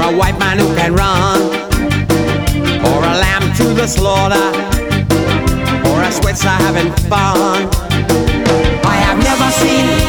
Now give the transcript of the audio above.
a white man who can run, or a lamb to the slaughter, or a Switzer having fun. I have never seen